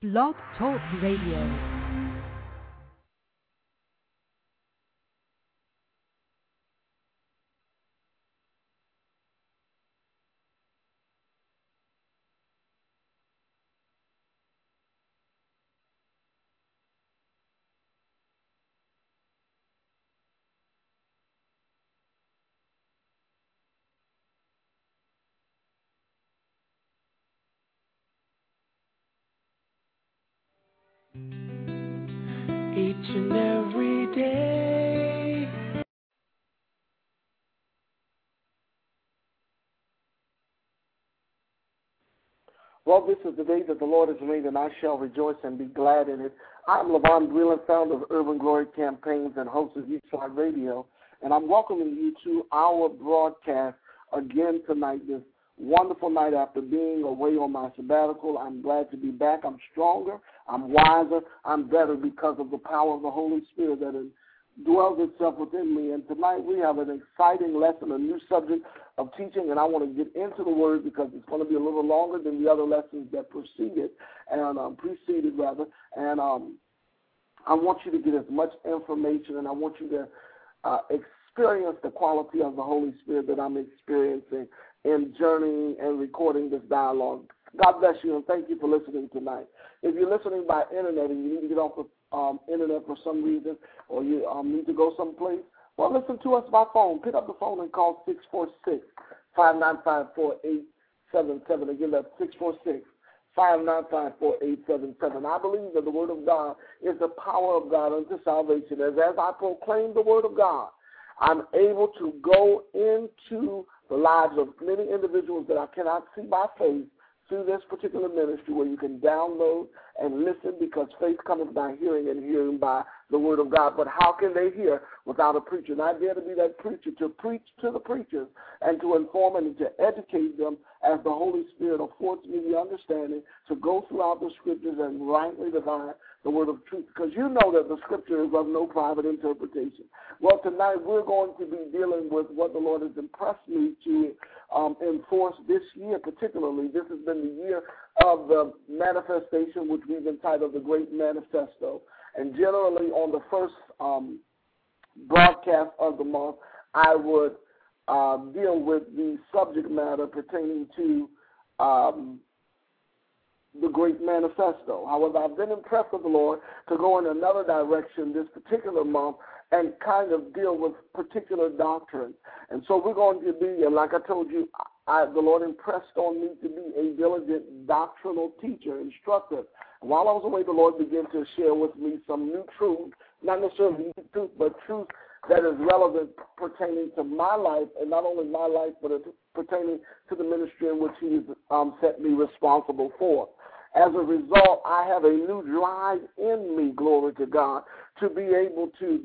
Blog Talk Radio. Each and every day. Well, this is the day that the Lord has made, and I shall rejoice and be glad in it. I'm Levon Breland, founder of Urban Glory Campaigns and host of Eastside Radio, and I'm welcoming you to our broadcast again tonight, this wonderful night after being away on my sabbatical. I'm glad to be back. I'm stronger. I'm wiser. I'm better because of the power of the Holy Spirit that dwells itself within me. And tonight we have an exciting lesson, a new subject of teaching, and I want to get into the Word because it's going to be a little longer than the other lessons that preceded, and I want you to get as much information, and I want you to experience the quality of the Holy Spirit that I'm experiencing in journeying and recording this dialogue. God bless you, and thank you for listening tonight. If you're listening by internet and you need to get off the internet for some reason, or you need to go someplace, well, listen to us by phone. Pick up the phone and call 646-595-4877. Again, that's 646-595-4877. I believe that the Word of God is the power of God unto salvation. As I proclaim the Word of God, I'm able to go into the lives of many individuals that I cannot see by faith through this particular ministry, where you can download and listen, because faith cometh by hearing and hearing by the Word of God. But how can they hear without a preacher? And I dare to be that preacher, to preach to the preachers and to inform and to educate them as the Holy Spirit affords me the understanding to go throughout the Scriptures and rightly divide the word of truth, because you know that the Scripture is of no private interpretation. Well, tonight we're going to be dealing with what the Lord has impressed me to enforce this year particularly. This has been the year of the manifestation, which we've entitled The Great Manifesto. And generally on the first broadcast of the month, I would deal with the subject matter pertaining to the Great Manifesto. However, I've been impressed with the Lord to go in another direction this particular month and kind of deal with particular doctrines. And so we're going to be, and like I told you, the Lord impressed on me to be a diligent doctrinal teacher, instructor. And while I was away, the Lord began to share with me some new truth, not necessarily new truth, but truth that is relevant pertaining to my life, and not only my life, but pertaining to the ministry in which He has set me responsible for. As a result, I have a new drive in me, glory to God, to be able to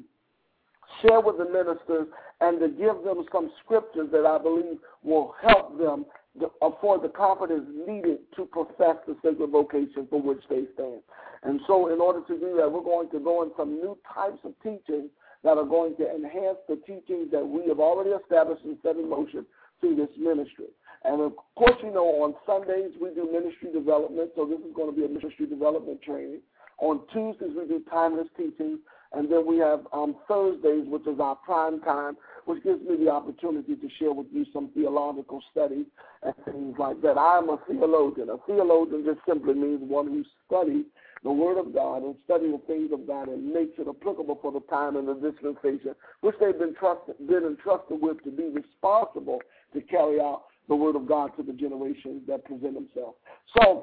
share with the ministers and to give them some scriptures that I believe will help them afford the confidence needed to profess the sacred vocation for which they stand. And so in order to do that, we're going to go in some new types of teachings that are going to enhance the teachings that we have already established and set in motion through this ministry. And, of course, you know, on Sundays we do ministry development, so this is going to be a ministry development training. On Tuesdays we do timeless teachings, and then we have Thursdays, which is our prime time, which gives me the opportunity to share with you some theological studies and things like that. I am a theologian. A theologian just simply means one who studies the Word of God and studies the things of God and makes it applicable for the time and the dispensation which they've been entrusted with, to be responsible to carry out the Word of God to the generations that present themselves. So,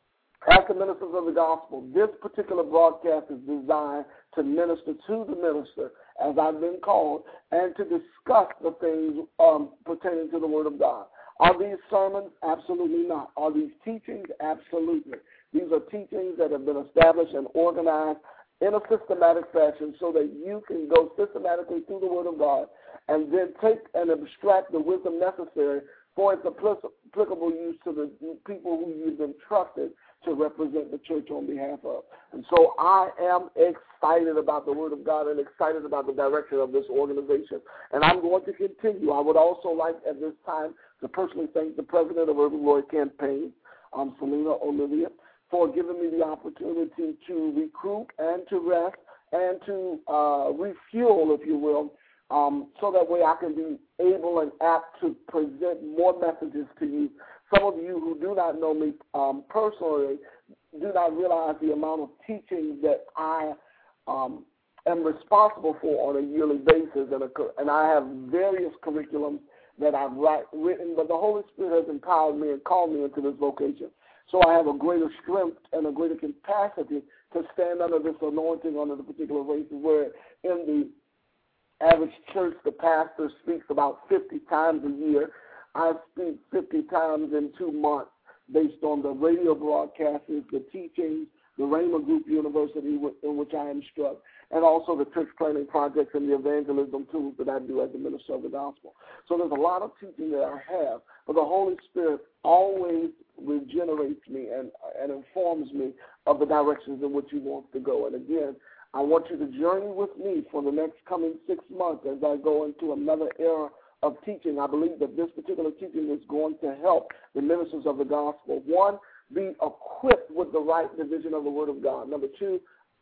as the ministers of the gospel, this particular broadcast is designed to minister to the minister, as I've been called, and to discuss the things pertaining to the Word of God. Are these sermons? Absolutely not. Are these teachings? Absolutely. These are teachings that have been established and organized in a systematic fashion so that you can go systematically through the Word of God and then take and abstract the wisdom necessary for its applicable use to the people who you've entrusted to represent the church on behalf of. And so I am excited about the Word of God and excited about the direction of this organization. And I'm going to continue. I would also like at this time to personally thank the president of Urban Glory Campaign, Selena Olivia, for giving me the opportunity to recruit and to rest and to refuel, if you will, so that way I can be able and apt to present more messages to you. Some of you who do not know me personally do not realize the amount of teaching that I am responsible for on a yearly basis, and I have various curriculums that I've written, but the Holy Spirit has empowered me and called me into this vocation. So I have a greater strength and a greater capacity to stand under this anointing under the particular races, where in the average church the pastor speaks about 50 times a year. I speak 50 times in 2 months based on the radio broadcasts, the teachings, the Rhema Group University in which I instruct, and also the church planning projects and the evangelism tools that I do as a minister of the gospel. So there's a lot of teaching that I have, but the Holy Spirit always regenerates me and informs me of the directions in which He wants to go. And again, I want you to journey with me for the next coming 6 months as I go into another era of teaching. I believe that this particular teaching is going to help the ministers of the gospel. 1, be equipped with the right division of the Word of God. Number 2,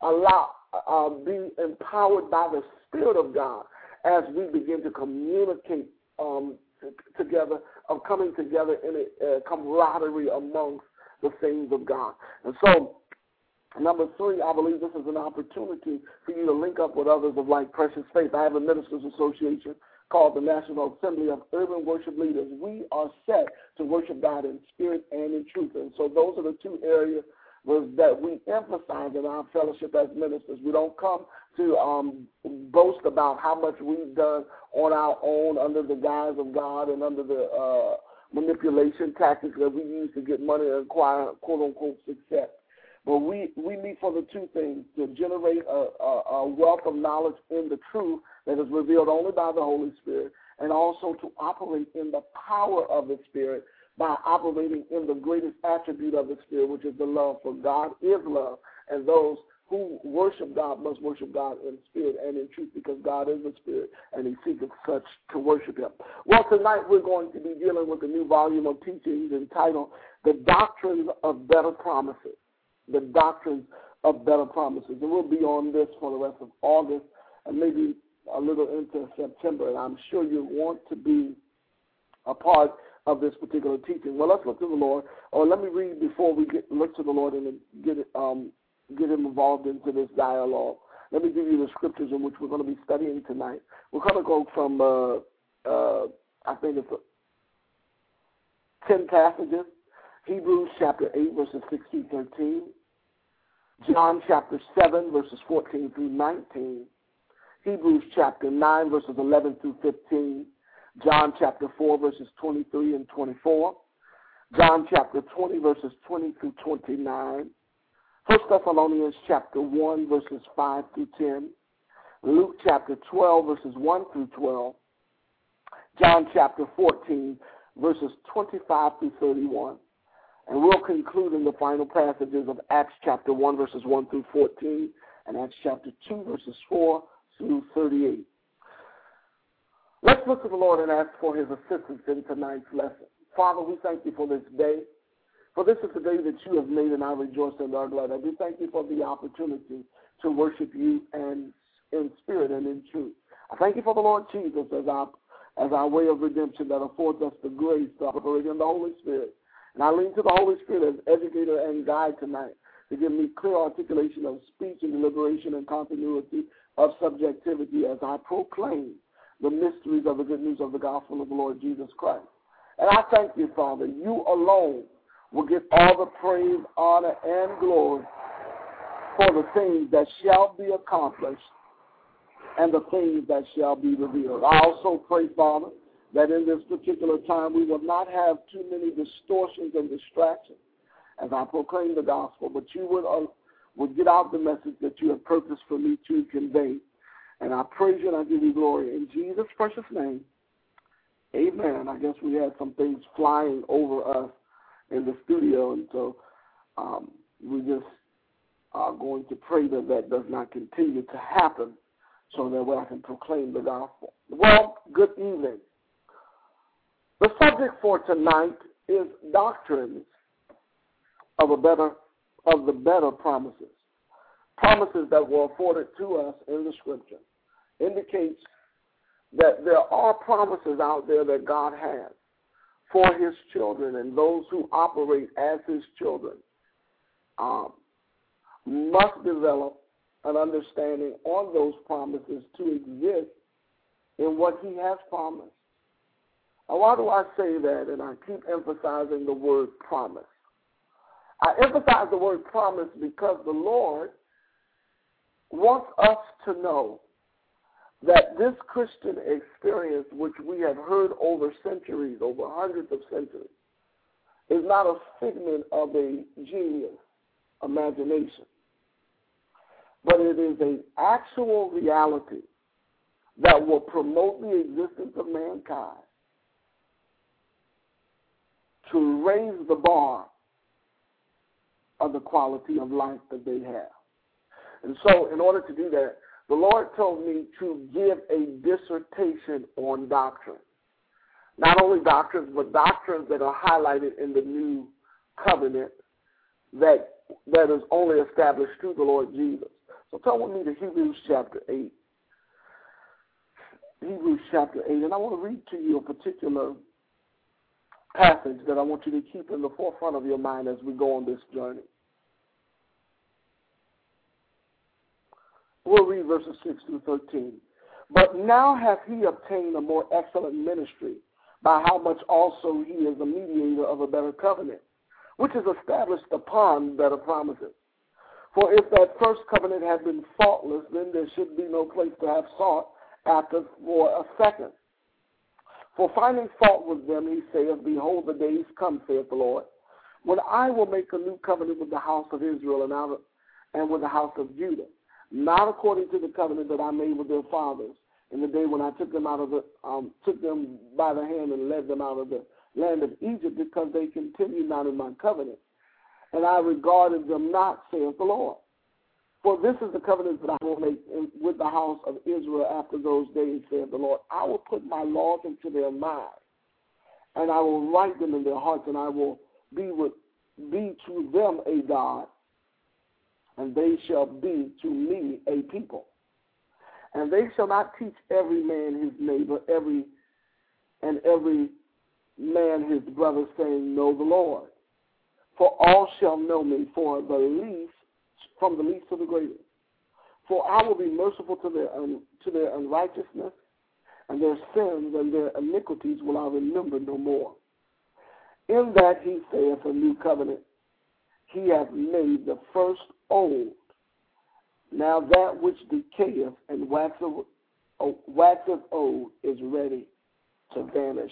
be empowered by the Spirit of God as we begin to communicate together, coming together in a camaraderie amongst the things of God. And so, number 3, I believe this is an opportunity for you to link up with others of like precious faith. I have a ministers association called the National Assembly of Urban Worship Leaders. We are set to worship God in spirit and in truth. And so those are the 2 areas that we emphasize in our fellowship as ministers. We don't come to boast about how much we've done on our own under the guise of God and under the manipulation tactics that we use to get money and acquire quote-unquote success. But we meet for the 2 things: to generate a wealth of knowledge in the truth that is revealed only by the Holy Spirit, and also to operate in the power of the Spirit by operating in the greatest attribute of the Spirit, which is the love. For God is love, and those who worship God must worship God in spirit and in truth, because God is a spirit, and He seeketh such to worship Him. Well, tonight we're going to be dealing with a new volume of teachings entitled The Doctrines of Better Promises. The Doctrines of Better Promises. And we'll be on this for the rest of August and maybe a little into September, and I'm sure you want to be a part of this particular teaching. Well, let's look to the Lord. Or let me read before we look to the Lord and get Him involved into this dialogue. Let me give you the scriptures in which we're going to be studying tonight. We're going to go from, I think it's 10 passages. Hebrews chapter 8, verses 6 through 13. John chapter 7, verses 14 through 19. Hebrews chapter 9, verses 11 through 15. John chapter 4, verses 23 and 24. John chapter 20, verses 20 through 29. 1 Thessalonians chapter 1, verses 5 through 10. Luke chapter 12, verses 1 through 12. John chapter 14, verses 25 through 31. And we'll conclude in the final passages of Acts chapter 1, verses 1 through 14, and Acts chapter 2, verses 4 through 38. Let's look to the Lord and ask for His assistance in tonight's lesson. Father, we thank You for this day, for this is the day that You have made, and I rejoice and are glad. I do thank You for the opportunity to worship You and in spirit and in truth. I thank You for the Lord Jesus as our way of redemption that affords us the grace to operate in the Holy Spirit. And I lean to the Holy Spirit as educator and guide tonight to give me clear articulation of speech and deliberation and continuity of subjectivity as I proclaim the mysteries of the good news of the gospel of the Lord Jesus Christ. And I thank You, Father. You alone will get all the praise, honor, and glory for the things that shall be accomplished and the things that shall be revealed. I also pray, Father, that in this particular time we will not have too many distortions and distractions as I proclaim the gospel, but You would get out the message that You have purposed for me to convey. And I praise You and I give You glory. In Jesus' precious name, amen. I guess we had some things flying over us in the studio, and so we just are going to pray that that does not continue to happen so that way I can proclaim the gospel. Well, good evening. The subject for tonight is doctrines of a better of the better promises. Promises that were afforded to us in the Scripture indicates that there are promises out there that God has for his children, and those who operate as his children must develop an understanding on those promises to exist in what he has promised. Now, why do I say that? And I keep emphasizing the word promise. I emphasize the word promise because the Lord wants us to know that this Christian experience, which we have heard over centuries, over hundreds of centuries, is not a figment of a genius imagination, but it is an actual reality that will promote the existence of mankind, to raise the bar of the quality of life that they have. And so in order to do that, the Lord told me to give a dissertation on doctrine. Not only doctrines, but doctrines that are highlighted in the new covenant that is only established through the Lord Jesus. So turn with me to Hebrews chapter 8. Hebrews chapter 8, and I want to read to you a particular passage that I want you to keep in the forefront of your mind as we go on this journey. We'll read verses 6 through 13. But now hath he obtained a more excellent ministry, by how much also he is a mediator of a better covenant, which is established upon better promises. For if that first covenant had been faultless, then there should be no place to have sought after for a second. For finding fault with them, he saith, Behold, the days come, saith the Lord, when I will make a new covenant with the house of Israel and with the house of Judah, not according to the covenant that I made with their fathers in the day when I took them took them by the hand and led them out of the land of Egypt, because they continued not in my covenant, and I regarded them not, saith the Lord. For this is the covenant that I will make with the house of Israel after those days, saith the Lord. I will put my laws into their mind, and I will write them in their hearts, and I will be to them a God, and they shall be to me a people. And they shall not teach every man his neighbor, every man his brother, saying, Know the Lord. For all shall know me, from the least to the greatest. For I will be merciful to their unrighteousness, and their sins and their iniquities will I remember no more. In that he saith a new covenant, he hath made the first old. Now that which decayeth and waxeth old is ready to vanish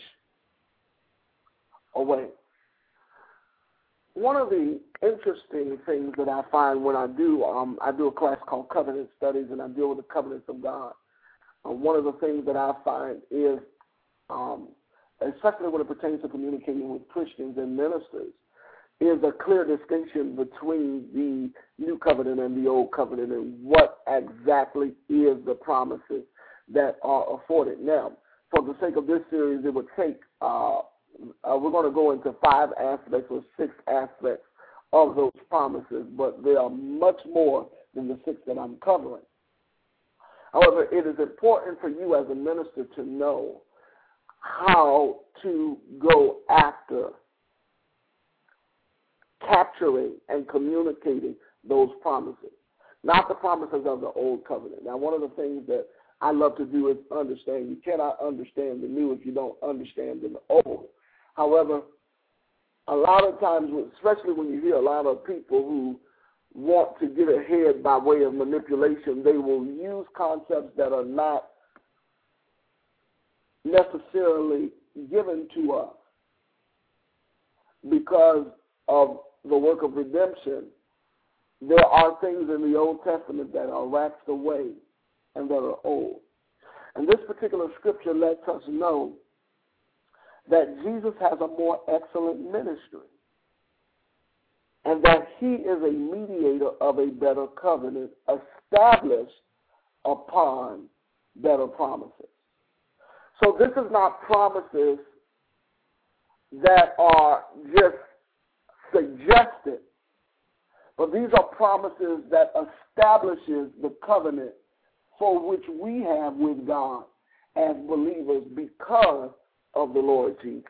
away. One of the interesting things that I find when I do a class called Covenant Studies, and I deal with the covenants of God. One of the things that I find is, especially when it pertains to communicating with Christians and ministers, is a clear distinction between the new covenant and the old covenant, and what exactly is the promises that are afforded. Now, for the sake of this series, it would take, we're going to go into 5 aspects or 6 aspects of those promises, but they are much more than the 6 that I'm covering. However, it is important for you as a minister to know how to go after capturing and communicating those promises, not the promises of the old covenant. Now, one of the things that I love to do is understand. You cannot understand the new if you don't understand the old. However, a lot of times, especially when you hear a lot of people who want to get ahead by way of manipulation, they will use concepts that are not necessarily given to us because of the work of redemption. There are things in the Old Testament that are waxed away and that are old. And this particular scripture lets us know that Jesus has a more excellent ministry, and that he is a mediator of a better covenant established upon better promises. So this is not promises that are just suggested, But these are promises that establishes the covenant for which we have with God as believers because of the Lord Jesus.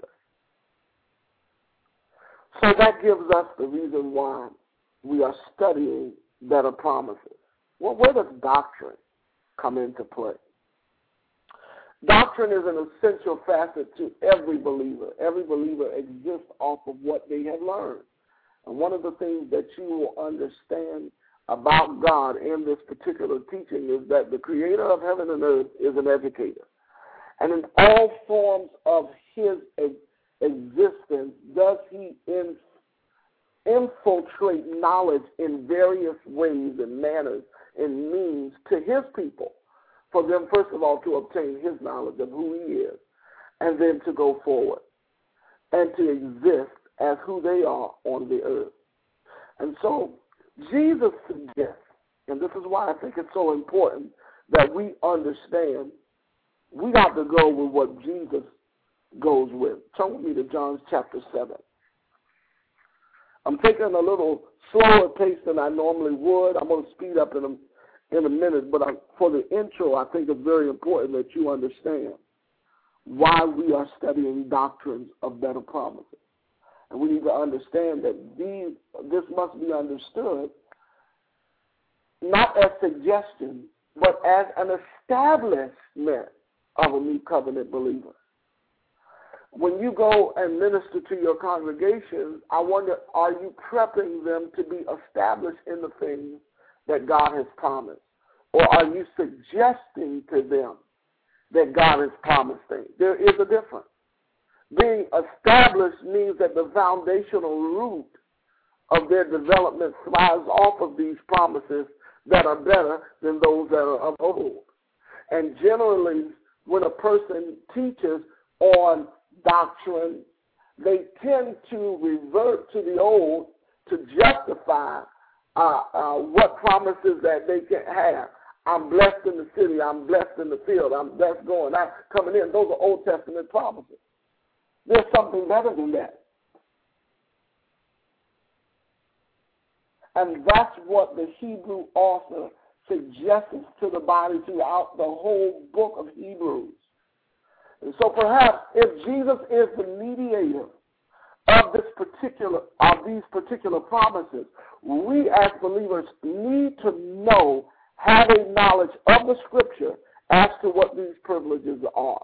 So that gives us the reason why we are studying better promises. Well, where does doctrine come into play? Doctrine is an essential facet to every believer. Every believer exists off of what they have learned. And one of the things that you will understand about God in this particular teaching is that the creator of heaven and earth is an educator. And in all forms of his existence, does he infiltrate knowledge in various ways and manners and means to his people, for them, first of all, to obtain his knowledge of who he is, and then to go forward and to exist as who they are on the earth. And so Jesus suggests, and this is why I think it's so important that we understand, we got to go with what Jesus goes with. Turn with me to John chapter 7. I'm taking a little slower pace than I normally would. I'm going to speed up in a minute, but for the intro, I think it's very important that you understand why we are studying doctrines of better promises. And we need to understand that this must be understood not as suggestion, but as an establishment of a new covenant believer. When you go and minister to your congregations, I wonder, are you prepping them to be established in the things that God has promised? Or are you suggesting to them that God has promised things? There is a difference. Being established means that the foundational root of their development thrives off of these promises that are better than those that are of old. And generally, when a person teaches on doctrine, they tend to revert to the old to justify what promises that they can have. I'm blessed in the city, I'm blessed in the field, I'm blessed going out, coming in. Those are Old Testament promises. There's something better than that. And that's what the Hebrew author suggests to the body throughout the whole book of Hebrews. And so perhaps if Jesus is the mediator of these particular promises, we as believers need to know, have a knowledge of the Scripture as to what these privileges are.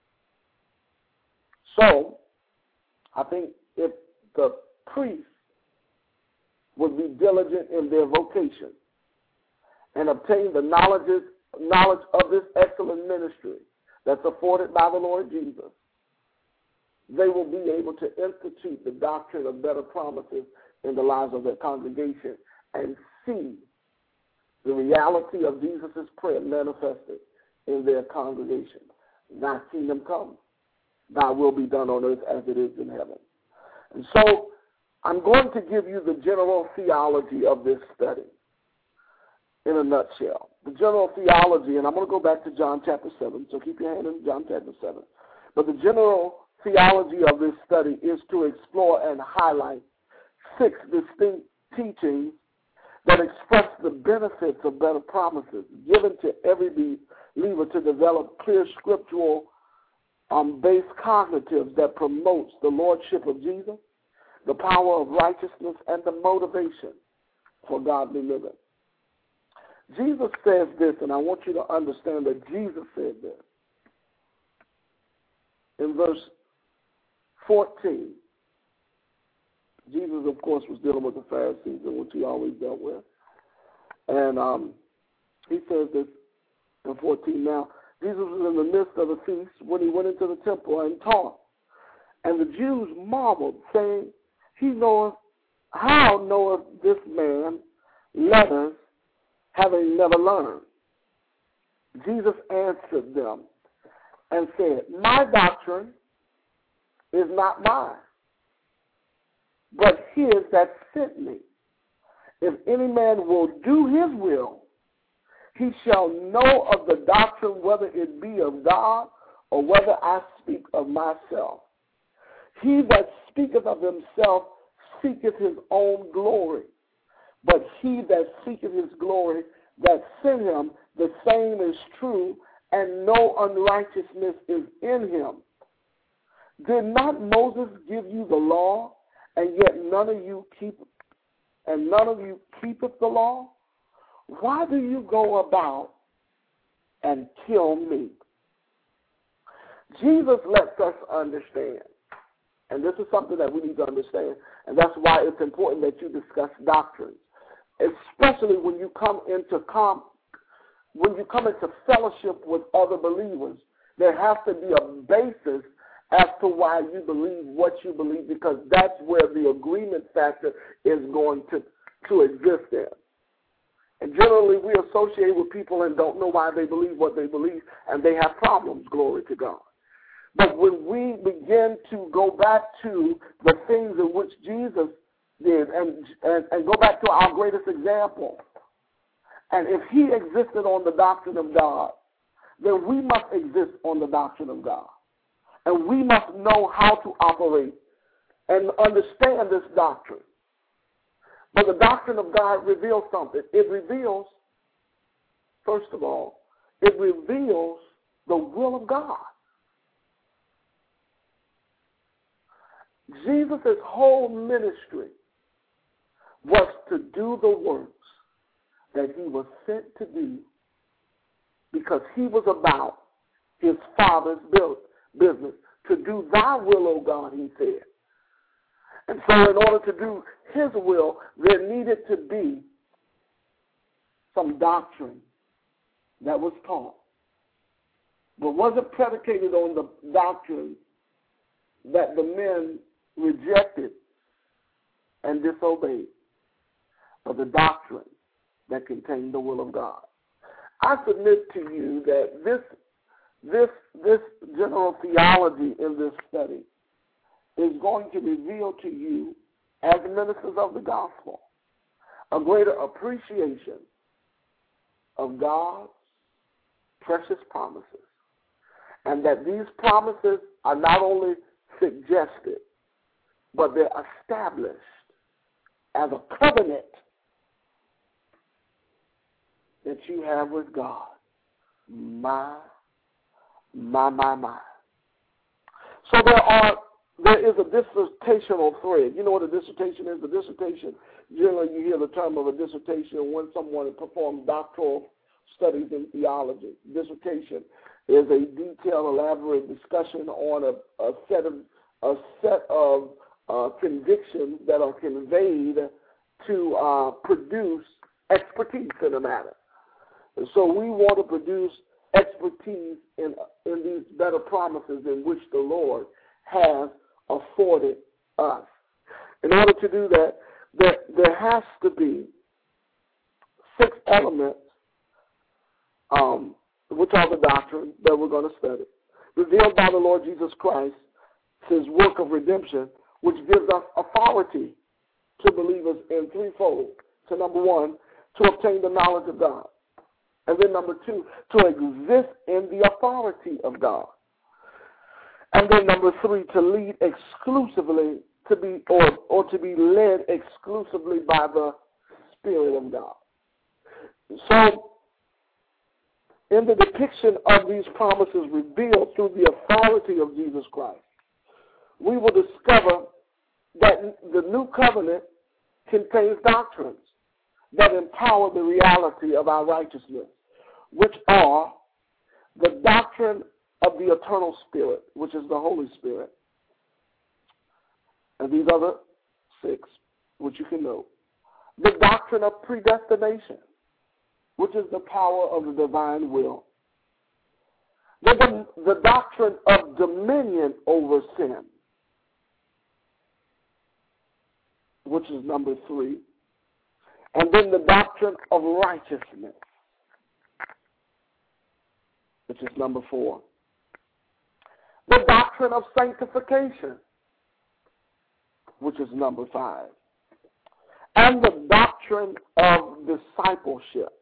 So, I think if the priests would be diligent in their vocation and obtain the knowledge of this excellent ministry that's afforded by the Lord Jesus, they will be able to institute the doctrine of better promises in the lives of their congregation and see the reality of Jesus' prayer manifested in their congregation. Thy kingdom come, thy will be done on earth as it is in heaven. And so I'm going to give you the general theology of this study in a nutshell. The general theology, and I'm going to go back to John chapter 7, so keep your hand in John chapter 7. But the general theology of this study is to explore and highlight 6 distinct teachings that express the benefits of better promises given to every believer to develop clear scriptural based cognitives that promotes the lordship of Jesus, the power of righteousness, and the motivation for godly living. Jesus says this, and I want you to understand that Jesus said this. In verse 14, Jesus, of course, was dealing with the Pharisees, in which he always dealt with. And he says this in 14 now. Jesus was in the midst of the feast when he went into the temple and taught. And the Jews marveled, saying, how knoweth this man letters, having never learned? Jesus answered them and said, my doctrine is not mine, but his that sent me. If any man will do his will, he shall know of the doctrine, whether it be of God or whether I speak of myself. He that speaketh of himself seeketh his own glory. But he that seeketh his glory that sent him, the same is true, and no unrighteousness is in him. Did not Moses give you the law, and yet none of you keepeth the law? Why do you go about and kill me? Jesus lets us understand, and this is something that we need to understand, and that's why it's important that you discuss doctrines, especially when you come into fellowship with other believers. There has to be a basis as to why you believe what you believe, because that's where the agreement factor is going to exist in. And generally we associate with people and don't know why they believe what they believe, and they have problems, glory to God. But when we begin to go back to the things in which Jesus did and go back to our greatest example, and if he existed on the doctrine of God, then we must exist on the doctrine of God. And we must know how to operate and understand this doctrine. But the doctrine of God reveals something. It reveals, first of all, it reveals the will of God. Jesus' whole ministry was to do the works that he was sent to do, because he was about his Father's business. To do thy will, O God, he said. And so in order to do his will, there needed to be some doctrine that was taught. But wasn't predicated on the doctrine that the men rejected and disobeyed, but the doctrine that contained the will of God. I submit to you that this general theology in this study is going to reveal to you, as ministers of the gospel, a greater appreciation of God's precious promises, and that these promises are not only suggested, but they're established as a covenant that you have with God. My. So there is a dissertational thread. You know what a dissertation is? A dissertation, generally you hear the term of a dissertation when someone performs doctoral studies in theology. Dissertation is a detailed, elaborate discussion on a set of convictions that are conveyed to produce expertise in a matter. And so we want to produce expertise in these better promises in which the Lord has afforded us. In order to do that, there has to be 6 elements, which are the doctrine that we're going to study, revealed by the Lord Jesus Christ, his work of redemption, which gives us authority to believers in threefold. So number 1, to obtain the knowledge of God. And then number 2, to exist in the authority of God. And then number 3, to lead exclusively, to be led exclusively by the Spirit of God. So, in the depiction of these promises revealed through the authority of Jesus Christ, we will discover that the new covenant contains doctrines that empower the reality of our righteousness, which are the doctrine of the eternal Spirit, which is the Holy Spirit, and these other 6, which you can know. The doctrine of predestination, which is the power of the divine will. The doctrine of dominion over sin, which is number 3. And then the doctrine of righteousness, which is number 4. The doctrine of sanctification, which is number 5. And the doctrine of discipleship,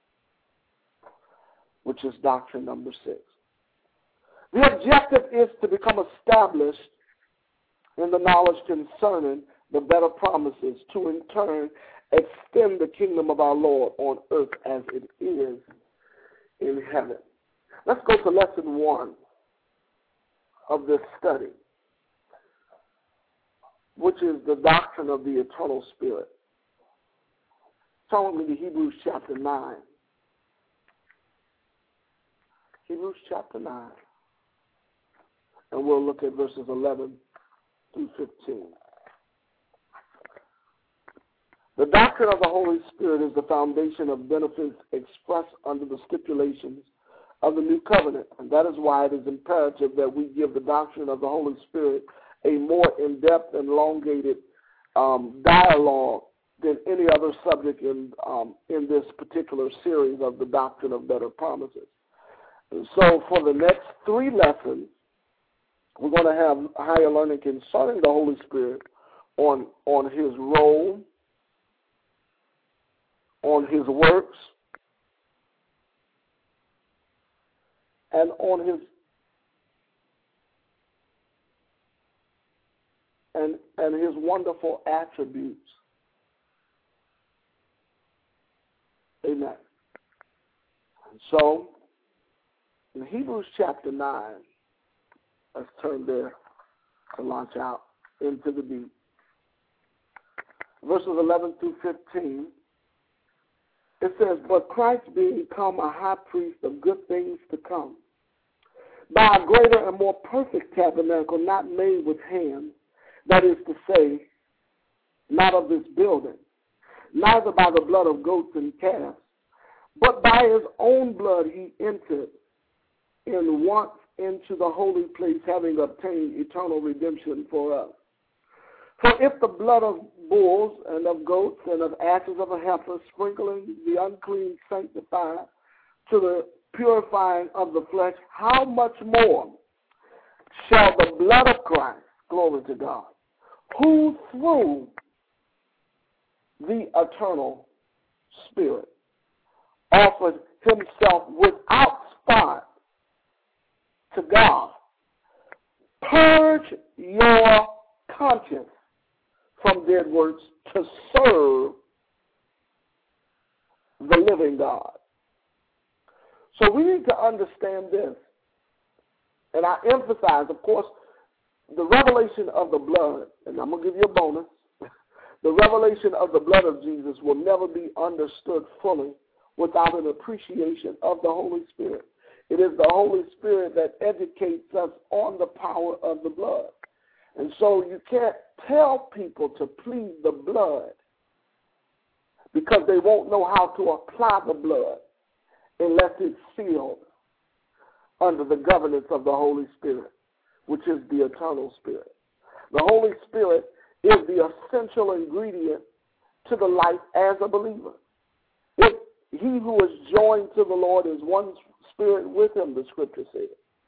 which is doctrine number 6. The objective is to become established in the knowledge concerning the better promises, to in turn extend the kingdom of our Lord on earth as it is in heaven. Let's go to lesson 1 of this study, which is the doctrine of the eternal spirit. Turn with me to Hebrews chapter 9. Hebrews chapter 9. And we'll look at verses 11 through 15. The doctrine of the Holy Spirit is the foundation of benefits expressed under the stipulations of the new covenant. And that is why it is imperative that we give the doctrine of the Holy Spirit a more in-depth and elongated dialogue than any other subject in this particular series of the doctrine of better promises. And so for the next 3 lessons, we're going to have higher learning concerning the Holy Spirit on his role, on his works, and on his and his wonderful attributes. Amen. And so, in Hebrews chapter 9, let's turn there to launch out into the deep. Verses 11 through 15, it says, "But Christ being become a high priest of good things to come, by a greater and more perfect tabernacle not made with hands, that is to say, not of this building, neither by the blood of goats and calves, but by his own blood he entered in once into the holy place, having obtained eternal redemption for us. For if the blood of bulls and of goats and of ashes of a heifer, sprinkling the unclean, sanctify to the purifying of the flesh, how much more shall the blood of Christ, glory to God, who through the eternal Spirit offered himself without spot to God, purge your conscience from dead works to serve the living God." So we need to understand this. And I emphasize, of course, the revelation of the blood, and I'm going to give you a bonus, the revelation of the blood of Jesus will never be understood fully without an appreciation of the Holy Spirit. It is the Holy Spirit that educates us on the power of the blood. And so you can't tell people to plead the blood because they won't know how to apply the blood unless it's sealed under the governance of the Holy Spirit, which is the eternal Spirit. The Holy Spirit is the essential ingredient to the life as a believer. If he who is joined to the Lord is one spirit with him, the scripture says.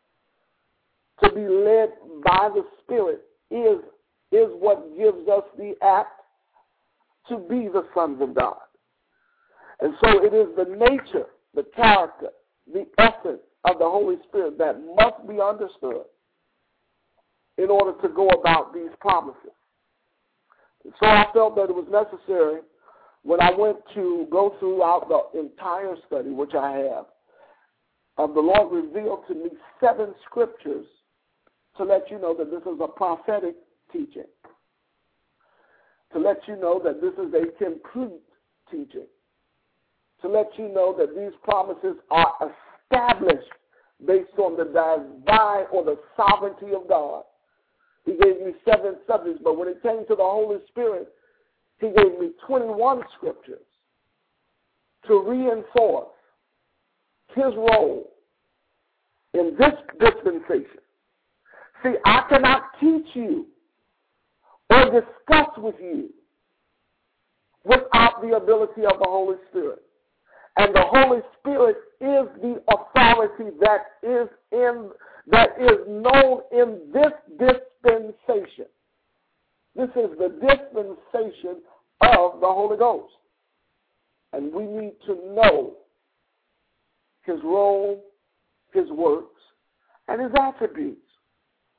To be led by the Spirit is what gives us the act to be the sons of God. And so it is the nature, the character, the essence of the Holy Spirit that must be understood in order to go about these promises. And so I felt that it was necessary when I went to go throughout the entire study, which I have, the Lord revealed to me 7 scriptures to let you know that this is a prophetic teaching, to let you know that this is a complete teaching, to let you know that these promises are established based on the divine or the sovereignty of God. He gave me 7 subjects, but when it came to the Holy Spirit, he gave me 21 scriptures to reinforce his role in this dispensation. See, I cannot teach you or discuss with you without the ability of the Holy Spirit. And the Holy Spirit is the authority that is known in this dispensation. This is the dispensation of the Holy Ghost. And we need to know his role, his works, and his attributes.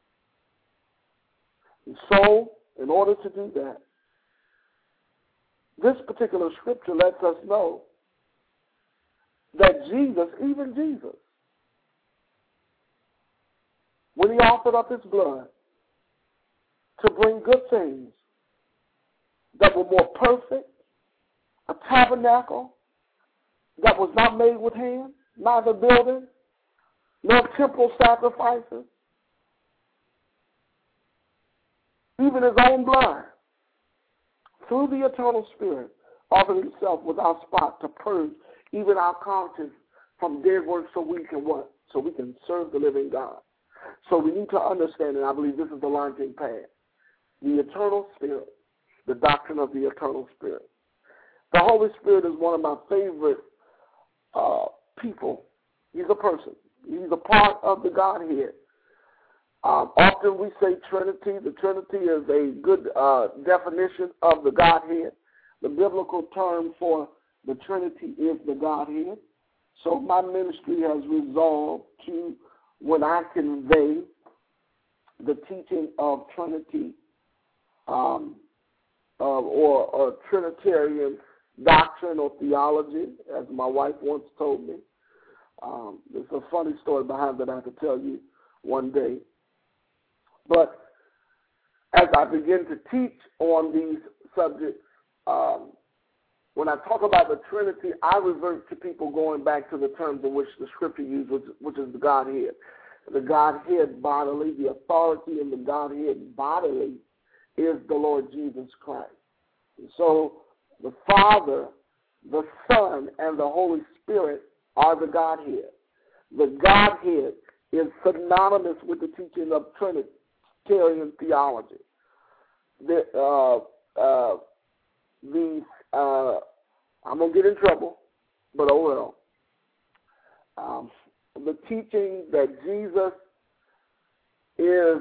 And so, in order to do that, this particular scripture lets us know that Jesus, even Jesus, when he offered up his blood to bring good things that were more perfect, a tabernacle that was not made with hands, neither building, nor temple sacrifices, even his own blood, through the eternal Spirit, offered himself without spot to purge even our conscience from dead works so we can what? So we can serve the living God. So we need to understand, and I believe this is the launching pad, the eternal Spirit, the doctrine of the eternal Spirit. The Holy Spirit is one of my favorite people. He's a person. He's a part of the Godhead. Often we say Trinity. The Trinity is a good definition of the Godhead. The biblical term for the Trinity is the Godhead. So my ministry has resolved to, when I convey the teaching of Trinity or Trinitarian doctrine or theology, as my wife once told me. There's a funny story behind that I could tell you one day. But as I begin to teach on these subjects, when I talk about the Trinity, I revert to people going back to the terms in which the Scripture uses, which is the Godhead. The Godhead bodily, the authority in the Godhead bodily is the Lord Jesus Christ. So the Father, the Son, and the Holy Spirit are the Godhead. The Godhead is synonymous with the teaching of Trinitarian theology. I'm going to get in trouble, but oh well. The teaching that Jesus is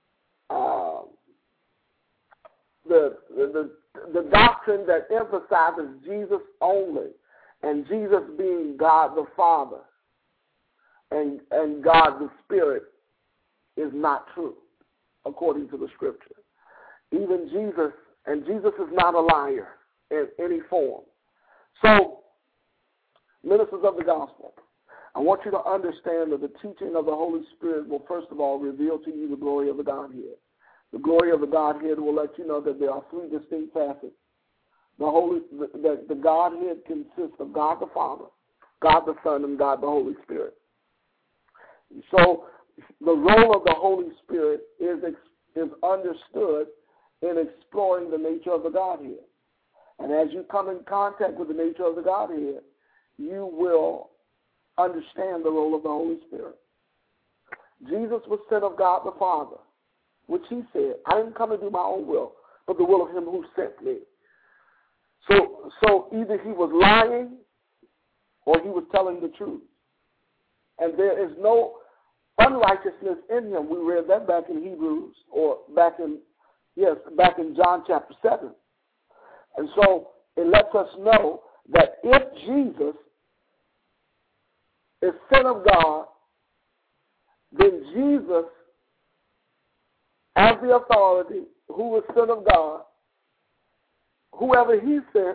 the doctrine that emphasizes Jesus only, and Jesus being God the Father and God the Spirit is not true, according to the Scripture. Even Jesus, and Jesus is not a liar in any form. So, ministers of the gospel, I want you to understand that the teaching of the Holy Spirit will first of all reveal to you the glory of the Godhead. The glory of the Godhead will let you know that there are three distinct facets. The Godhead consists of God the Father, God the Son, and God the Holy Spirit. So the role of the Holy Spirit is understood in exploring the nature of the Godhead. And as you come in contact with the nature of the Godhead, you will understand the role of the Holy Spirit. Jesus was sent of God the Father, which he said, I didn't come to do my own will, but the will of him who sent me. So either he was lying or he was telling the truth. And there is no unrighteousness in him. We read that back in Hebrews, or back in John chapter 7. And so it lets us know that if Jesus is Son of God, then Jesus, as the authority, who is Son of God, whoever he sent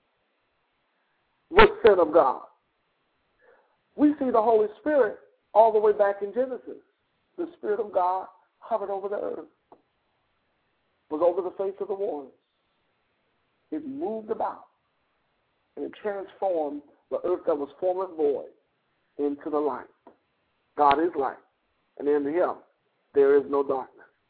was Son of God. We see the Holy Spirit all the way back in Genesis. The Spirit of God hovered over the earth, was over the face of the waters. It moved about, and it transformed the earth that was formerly void into the light. God is light, and in him there is no darkness.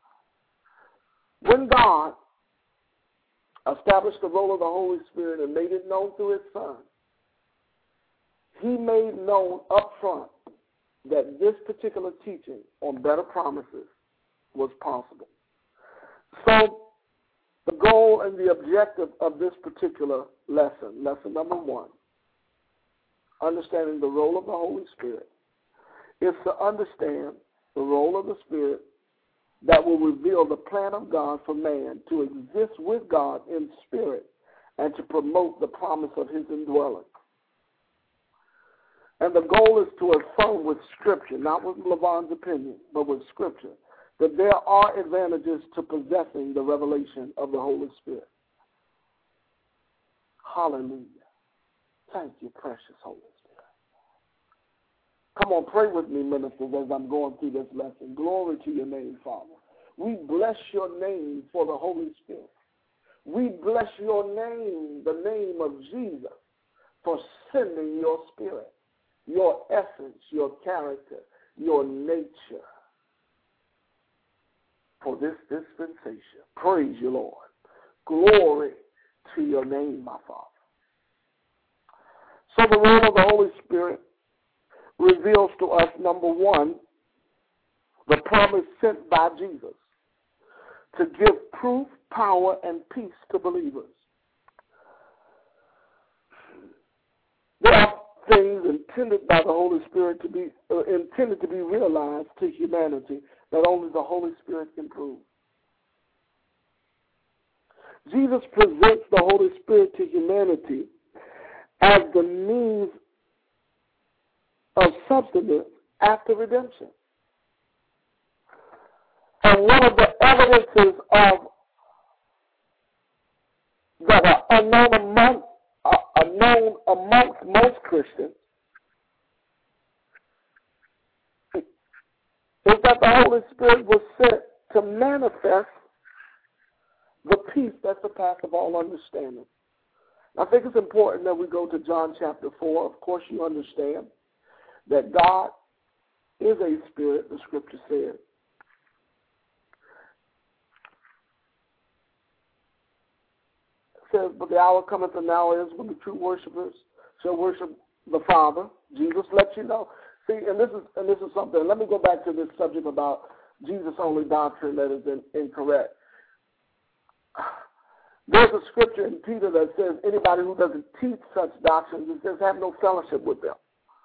When God established the role of the Holy Spirit and made it known through his Son, he made known up front that this particular teaching on better promises was possible. So the goal and the objective of this particular lesson number 1, understanding the role of the Holy Spirit, is to understand the role of the Spirit that will reveal the plan of God for man to exist with God in spirit and to promote the promise of his indwelling. And the goal is to affirm with Scripture, not with LaVon's opinion, but with Scripture, that there are advantages to possessing the revelation of the Holy Spirit. Hallelujah. Thank you, precious Holy Spirit. Come on, pray with me, ministers, as I'm going through this lesson. Glory to your name, Father. We bless your name for the Holy Spirit. We bless your name, the name of Jesus, for sending your spirit, your essence, your character, your nature for this dispensation. Praise you, Lord. Glory to your name, my Father. So the role of the Holy Spirit reveals to us, number one, the promise sent by Jesus to give proof, power, and peace to believers. There are things intended by the Holy Spirit to be intended to be realized to humanity that only the Holy Spirit can prove. Jesus presents the Holy Spirit to humanity as the means of substance after redemption. And one of the evidences of that are unknown amongst most Christians is that the Holy Spirit was sent to manifest the peace that surpasses all understanding. I think it's important that we go to John chapter 4. Of course, you understand that God is a spirit, the scripture says. It says, but the hour cometh and now is when the true worshipers shall worship the Father. Jesus lets you know. See, and this is something. Let me go back to this subject about Jesus-only doctrine that is incorrect. There's a scripture in Peter that says anybody who doesn't teach such doctrines, it says have no fellowship with them.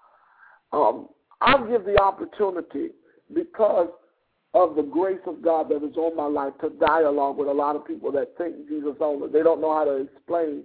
I'll give the opportunity, because of the grace of God that is on my life, to dialogue with a lot of people that think Jesus only. They don't know how to explain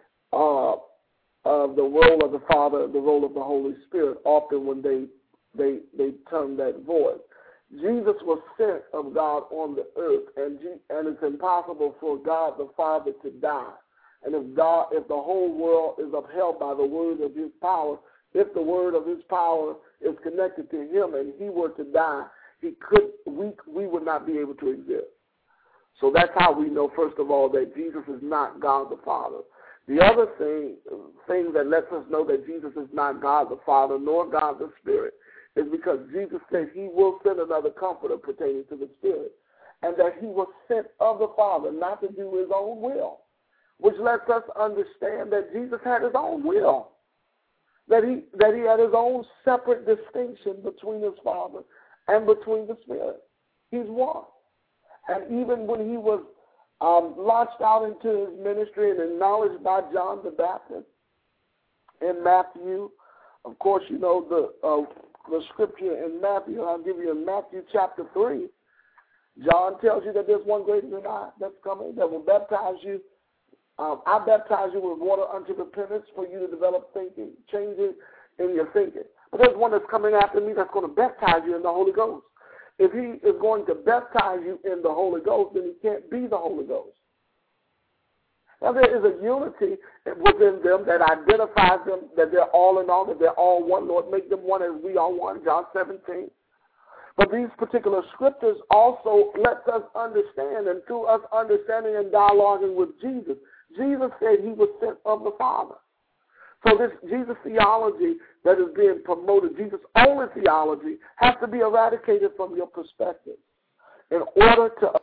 the role of the Father, the role of the Holy Spirit, often when they term that void. Jesus was sent of God on the earth, and it's impossible for God the Father to die. And if the whole world is upheld by the word of his power, if the word of his power is connected to him and he were to die, we would not be able to exist. So that's how we know, first of all, that Jesus is not God the Father. The other thing that lets us know that Jesus is not God the Father nor God the Spirit is because Jesus said he will send another comforter pertaining to the Spirit, and that he was sent of the Father not to do his own will, which lets us understand that Jesus had his own will, that he had his own separate distinction between his Father and between the Spirit. He's one. And even when he was launched out into his ministry and acknowledged by John the Baptist in Matthew, of course, you know the scripture in Matthew. I'll give you in Matthew chapter 3. John tells you that there's one greater than I that's coming that will baptize you. I baptize you with water unto repentance for you to develop thinking, changes in your thinking. But there's one that's coming after me that's going to baptize you in the Holy Ghost. If he is going to baptize you in the Holy Ghost, then he can't be the Holy Ghost. Now, there is a unity within them that identifies them, that they're all in all, that they're all one. Lord, make them one as we are one, John 17. But these particular scriptures also let us understand, and through us understanding and dialoguing with Jesus, Jesus said he was sent of the Father. So this Jesus theology that is being promoted, Jesus only theology, has to be eradicated from your perspective in order to